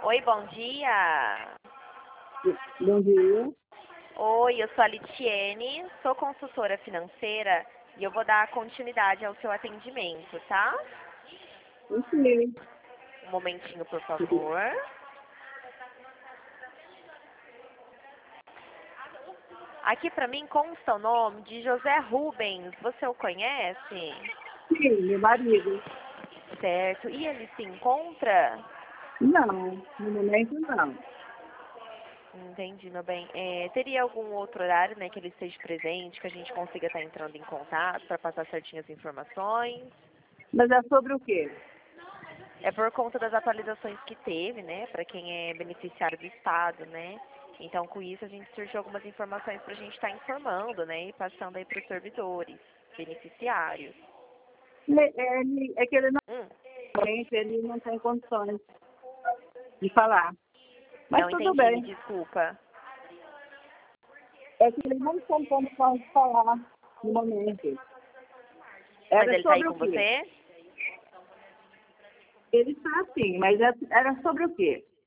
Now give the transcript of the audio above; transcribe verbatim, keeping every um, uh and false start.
Oi, bom dia. Bom dia. Oi, eu sou a Litiene, sou consultora financeira e eu vou dar continuidade ao seu atendimento, tá? Sim. Um momentinho, por favor. Aqui pra mim consta o nome de José Rubens. Você o conhece? Sim, meu marido. Certo. E ele se encontra? Não, no momento não. Entendi, meu bem. É, teria algum outro horário, né, que ele esteja presente, que a gente consiga estar entrando em contato para passar certinhas as informações? Mas é sobre o quê? É por conta das atualizações que teve, né, para quem é beneficiário do Estado, né? Então, com isso, a gente surgiu algumas informações para a gente estar informando, né, e passando aí para os servidores, beneficiários. Ele, ele- é que ele não, Hum, ele não tem condições de falar. Mas não tudo entendi, me bem. desculpa. É que ele não tem condições de falar no momento. Mas Era ele tá aí sobre o com quê? você? Ele está assim, mas é- era sobre o quê?